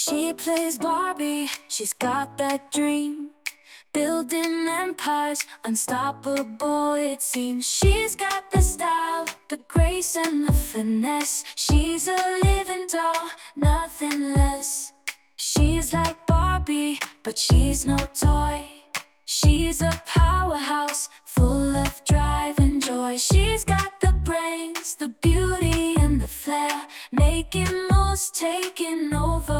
She plays Barbie, she's got that dream, building empires, unstoppable it seems. She's got the style, the grace and the finesse. She's a living doll, nothing less. She's like Barbie, but she's no toy. She's a powerhouse, full of drive and joy. She's got the brains, the beauty and the flair, making moves, taking over